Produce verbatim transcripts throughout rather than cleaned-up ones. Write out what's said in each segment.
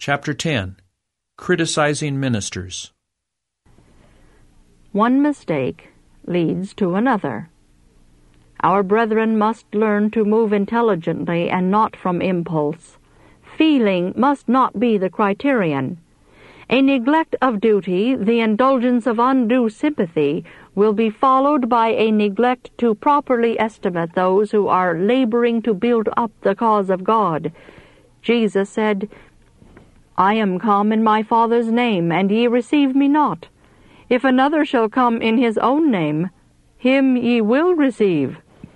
Chapter ten. Criticizing Ministers. One mistake leads to another. Our brethren must learn to move intelligently and not from impulse. Feeling must not be the criterion. A neglect of duty, the indulgence of undue sympathy, will be followed by a neglect to properly estimate those who are laboring to build up the cause of God. Jesus said, "I am come in my Father's name, and ye receive me not. If another shall come in his own name, him ye will receive."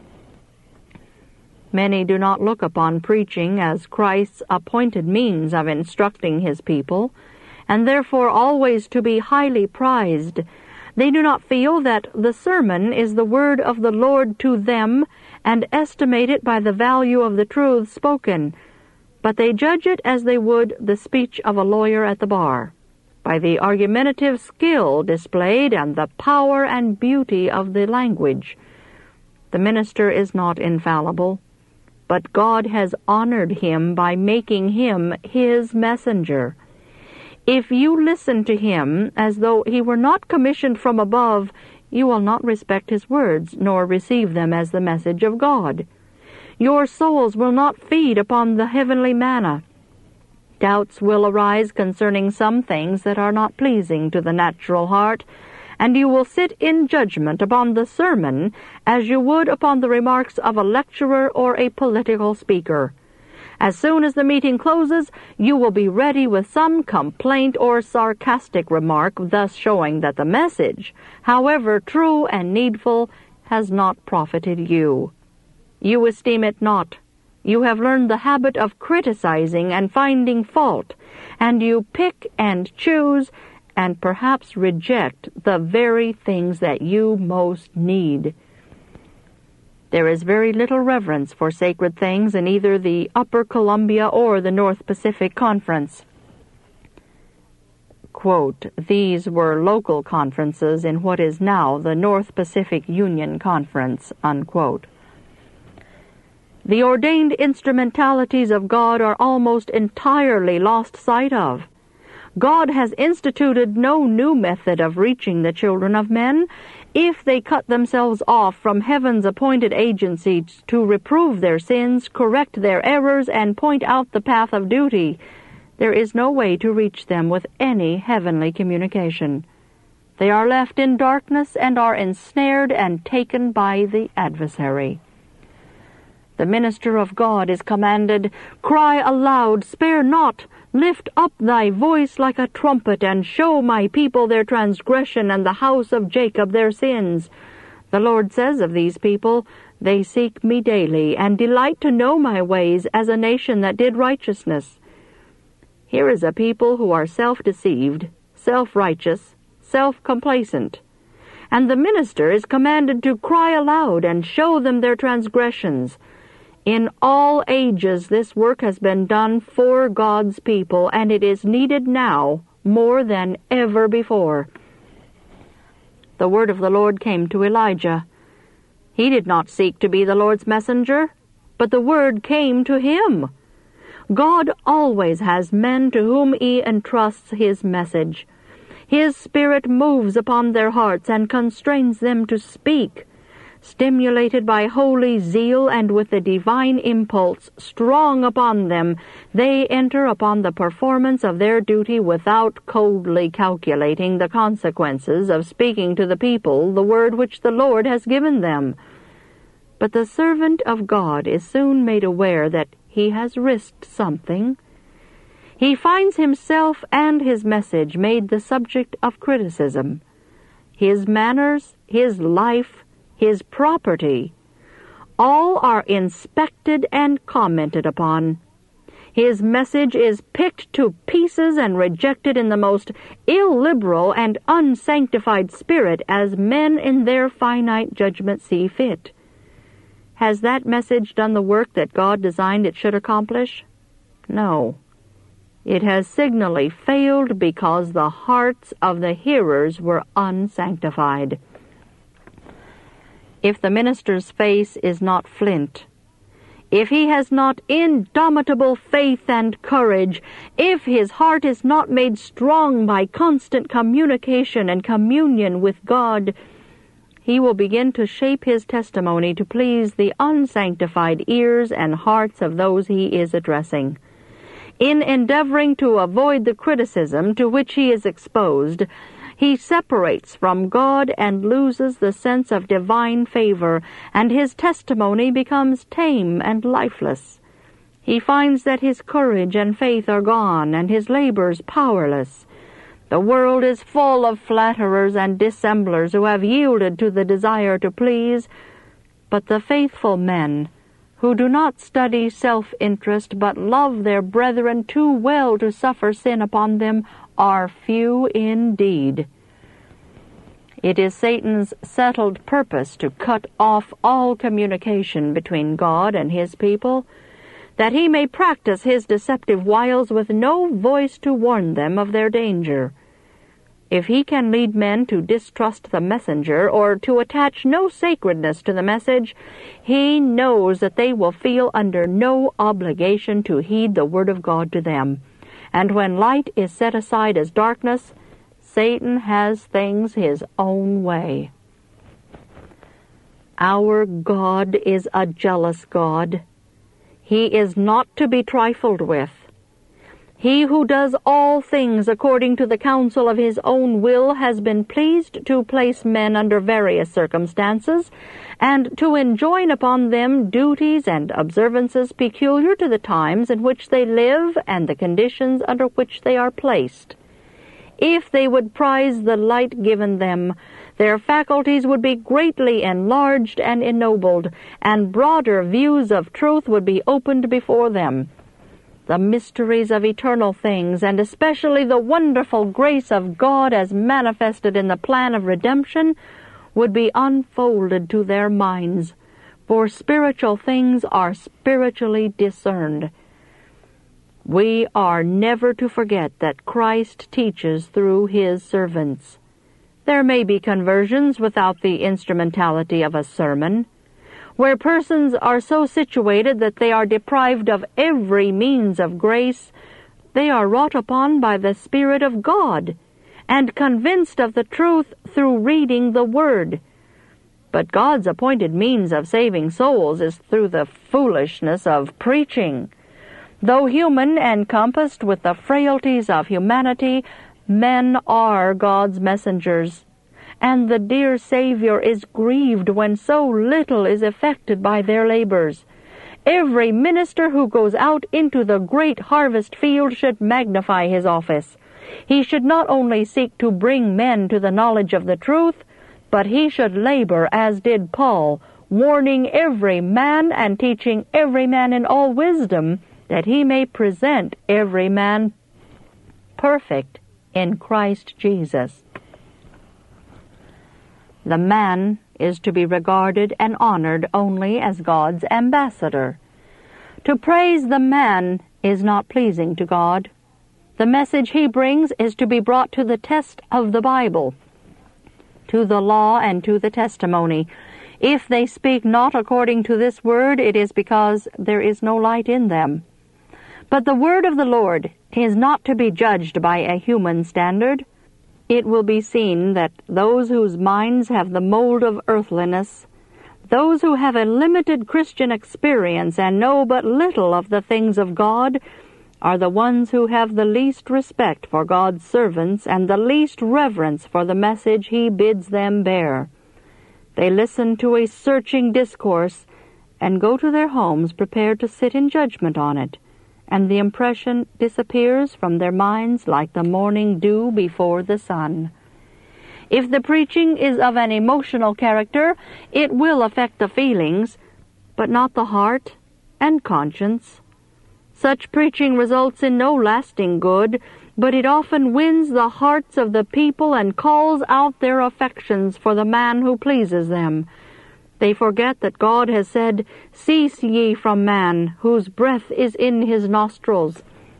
Many do not look upon preaching as Christ's appointed means of instructing his people, and therefore always to be highly prized. They do not feel that the sermon is the word of the Lord to them, and estimate it by the value of the truths spoken, but they judge it as they would the speech of a lawyer at the bar, by the argumentative skill displayed and the power and beauty of the language. The minister is not infallible, but God has honored him by making him his messenger. If you listen to him as though he were not commissioned from above, you will not respect his words, nor receive them as the message of God. Your souls will not feed upon the heavenly manna. Doubts will arise concerning some things that are not pleasing to the natural heart, and you will sit in judgment upon the sermon as you would upon the remarks of a lecturer or a political speaker. As soon as the meeting closes, you will be ready with some complaint or sarcastic remark, thus showing that the message, however true and needful, has not profited you. You esteem it not. You have learned the habit of criticizing and finding fault, and you pick and choose and perhaps reject the very things that you most need. There is very little reverence for sacred things in either the Upper Columbia or the North Pacific Conference. Quote, "These were local conferences in what is now the North Pacific Union Conference," unquote. The ordained instrumentalities of God are almost entirely lost sight of. God has instituted no new method of reaching the children of men. If they cut themselves off from heaven's appointed agency to reprove their sins, correct their errors, and point out the path of duty, there is no way to reach them with any heavenly communication. They are left in darkness and are ensnared and taken by the adversary. The minister of God is commanded, "Cry aloud, spare not, lift up thy voice like a trumpet, and show my people their transgression and the house of Jacob their sins." The Lord says of these people, "They seek me daily, and delight to know my ways as a nation that did righteousness." Here is a people who are self-deceived, self-righteous, self-complacent, and the minister is commanded to cry aloud and show them their transgressions. In all ages this work has been done for God's people, and it is needed now more than ever before. The word of the Lord came to Elijah. He did not seek to be the Lord's messenger, but the word came to him. God always has men to whom he entrusts his message. His Spirit moves upon their hearts and constrains them to speak. Stimulated by holy zeal and with the divine impulse strong upon them, they enter upon the performance of their duty without coldly calculating the consequences of speaking to the people the word which the Lord has given them. But the servant of God is soon made aware that he has risked something. He finds himself and his message made the subject of criticism. His manners, his life, his property, all are inspected and commented upon. His message is picked to pieces and rejected in the most illiberal and unsanctified spirit as men in their finite judgment see fit. Has that message done the work that God designed it should accomplish? No. It has signally failed because the hearts of the hearers were unsanctified. If the minister's face is not flint, if he has not indomitable faith and courage, if his heart is not made strong by constant communication and communion with God, he will begin to shape his testimony to please the unsanctified ears and hearts of those he is addressing. In endeavoring to avoid the criticism to which he is exposed, he separates from God and loses the sense of divine favor, and his testimony becomes tame and lifeless. He finds that his courage and faith are gone, and his labors powerless. The world is full of flatterers and dissemblers who have yielded to the desire to please, but the faithful men, who do not study self-interest but love their brethren too well to suffer sin upon them, are few indeed. It is Satan's settled purpose to cut off all communication between God and his people, that he may practice his deceptive wiles with no voice to warn them of their danger. If he can lead men to distrust the messenger or to attach no sacredness to the message, he knows that they will feel under no obligation to heed the word of God to them. And when light is set aside as darkness, Satan has things his own way. Our God is a jealous God. He is not to be trifled with. He who does all things according to the counsel of his own will has been pleased to place men under various circumstances, and to enjoin upon them duties and observances peculiar to the times in which they live and the conditions under which they are placed. If they would prize the light given them, their faculties would be greatly enlarged and ennobled, and broader views of truth would be opened before them. The mysteries of eternal things, and especially the wonderful grace of God as manifested in the plan of redemption, would be unfolded to their minds, for spiritual things are spiritually discerned. We are never to forget that Christ teaches through his servants. There may be conversions without the instrumentality of a sermon. Where persons are so situated that they are deprived of every means of grace, they are wrought upon by the Spirit of God, and convinced of the truth through reading the Word. But God's appointed means of saving souls is through the foolishness of preaching. Though human and compassed with the frailties of humanity, men are God's messengers, and the dear Savior is grieved when so little is effected by their labors. Every minister who goes out into the great harvest field should magnify his office. He should not only seek to bring men to the knowledge of the truth, but he should labor as did Paul, warning every man and teaching every man in all wisdom, that he may present every man perfect in Christ Jesus. The man is to be regarded and honored only as God's ambassador. To praise the man is not pleasing to God. The message he brings is to be brought to the test of the Bible, to the law and to the testimony. If they speak not according to this word, it is because there is no light in them. But the word of the Lord is not to be judged by a human standard. It will be seen that those whose minds have the mold of earthliness, those who have a limited Christian experience and know but little of the things of God, are the ones who have the least respect for God's servants and the least reverence for the message he bids them bear. They listen to a searching discourse and go to their homes prepared to sit in judgment on it, and the impression disappears from their minds like the morning dew before the sun. If the preaching is of an emotional character, it will affect the feelings, but not the heart and conscience. Such preaching results in no lasting good, but it often wins the hearts of the people and calls out their affections for the man who pleases them. They forget that God has said, "Cease ye from man, whose breath is in his nostrils."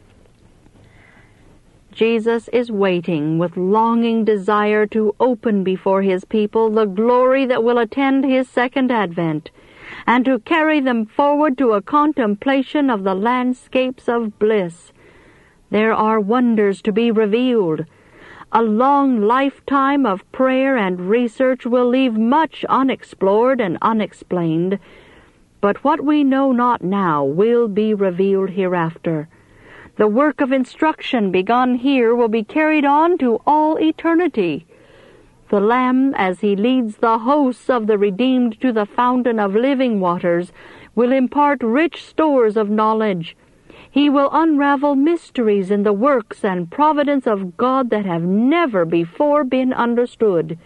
Jesus is waiting with longing desire to open before his people the glory that will attend his second advent. and to carry them forward to a contemplation of the landscapes of bliss. There are wonders to be revealed. A long lifetime of prayer and research will leave much unexplored and unexplained, but what we know not now will be revealed hereafter. The work of instruction begun here will be carried on to all eternity. The Lamb, as he leads the hosts of the redeemed to the fountain of living waters, will impart rich stores of knowledge. He will unravel mysteries in the works and providence of God that have never before been understood.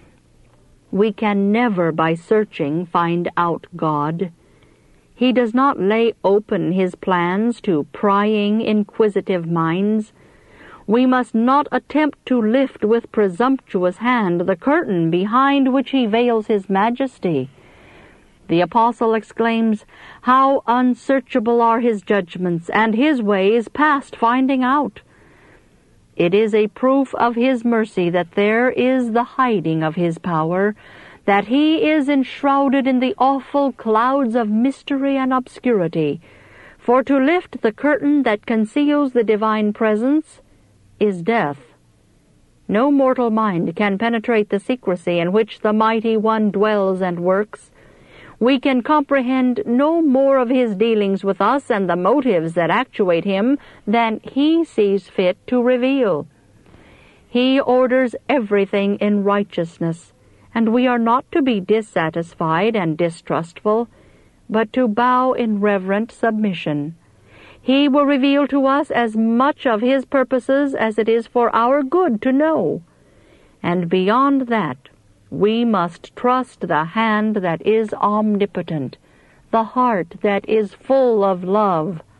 We can never, by searching, find out God. He does not lay open his plans to prying, inquisitive minds. We must not attempt to lift with presumptuous hand the curtain behind which he veils his majesty. The apostle exclaims, "How unsearchable are his judgments, and his ways past finding out." It is a proof of his mercy that there is the hiding of his power, that he is enshrouded in the awful clouds of mystery and obscurity. For to lift the curtain that conceals the divine presence is death. No mortal mind can penetrate the secrecy in which the Mighty One dwells and works. We can comprehend no more of his dealings with us and the motives that actuate him than he sees fit to reveal. He orders everything in righteousness, and we are not to be dissatisfied and distrustful, but to bow in reverent submission. He will reveal to us as much of his purposes as it is for our good to know, and beyond that, we must trust the hand that is omnipotent, the heart that is full of love,